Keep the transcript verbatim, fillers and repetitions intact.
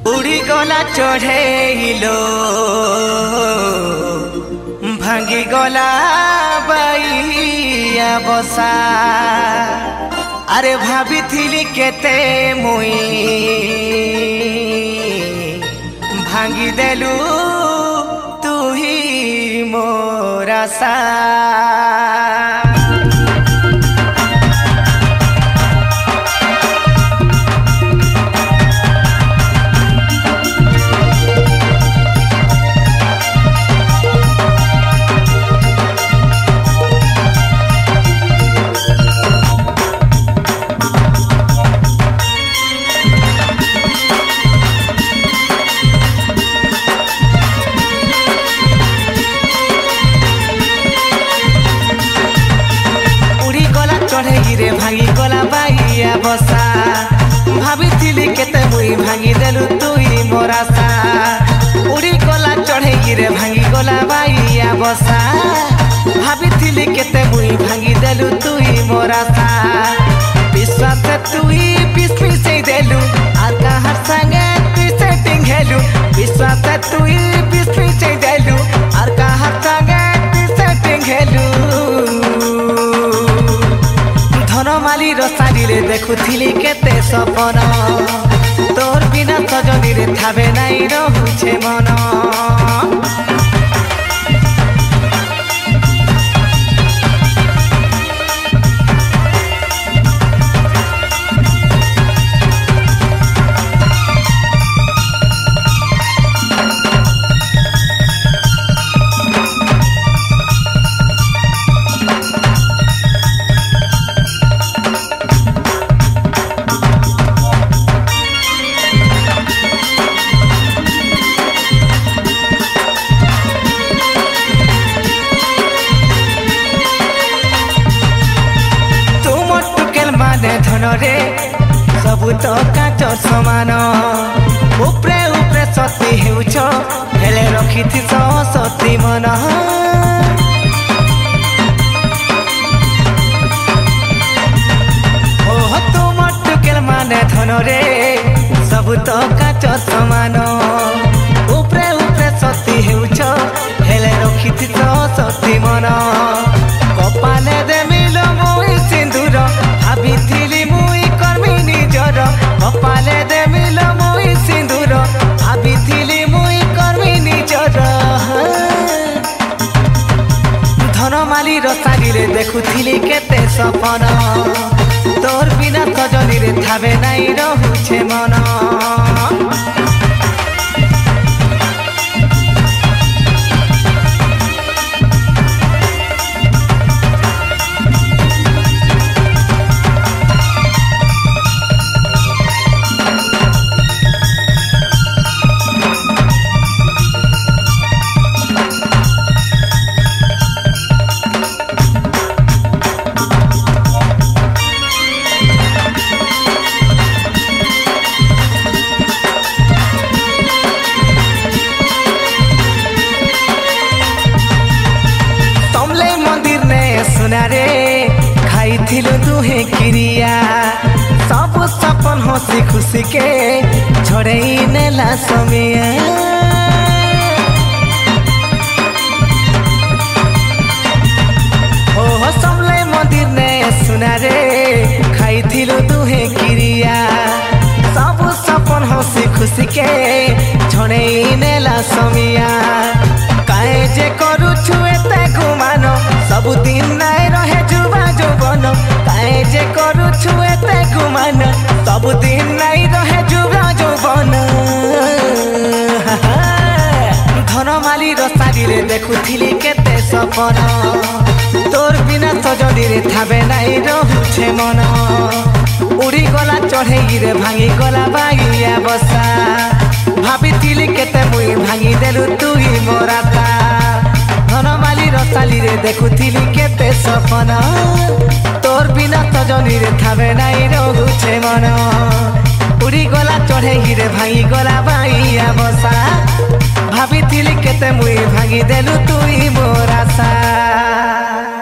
उड़ी गला चढ़ेलो भांगी गला बाइया बसा। अरे भाभी थिली केते मुई भांगी देलु तू ही मोरा सा। रे भांगी गला बाइया बसा। भाभी केते मुई भांगी देलु तुई मोरा सा। उड़ी गला चढ़ेगी रे भांगी गला बाइया बसा। भाभी केते मुई भांगी देलु तुई मोरा सा। विश्वास तुई पिस पिसे देलु आर कहार संगे पिसे टिंगेलु। विश्वास तुई पिस पिसे देलु आर कहार संगे पिसे टिंगेलु। धनमाली रसारी रे देखुथिली केते सपन तोर बिना सजनी रे थाबे नाई रहुछे मन। रे सबू तो काच समान उपरे उपरे सती हेउछ हेले रखिथि सती मन। ओह तुम टुकेल माने धन रे सबू तो काच समान उपरे उपरे सती हेउछ हेले रखिथि सती मन। कपाले दे मिलो मुई सिंदूर भाभी मुई कर्मी निजर। कपाले दे मिलो मुई सिंदूर भाभी मुई कर्मी निजर। धनमाली रसारी रे देखुथिली केते सपन तोर बिना सजनी रे थाबे नाई रहुछे मन। रे खाई थिलु दुहे क्रिया सब सपन हसी खुशी के छोड़े नेला समिया। ओह समले मंदिर ने सुना रे खाई थिलु दुहे क्रिया सब सपन हसी खुशी के छोड़े नेला समिया। काहे जे करू छुएते घुमान सबु दिन नाई रहे जुबा जुबन। काहे जे करू छुएते घुमान सबु दिन नाई रहे जुबा जुबन। धनमाली रसारी रे देखुथिली केते सपन तोर बिना सजनी रे थाबे नाई रहुछे मन। उड़ी गला चढ़ेगी रे भांगी गला बाइया बसा। भाभी केते मुई भांगी देलु तुई मोरा सा। धनमाली रसाली रे देखुथिली केते सपन तोर बिना सजनी रे थाबे नाई रहुछे मन। उड़ी गला चढ़ेगी रे भांगी गला बाइया बसा। भाभी केते मुई भांगी देलु तुई मोरा सा।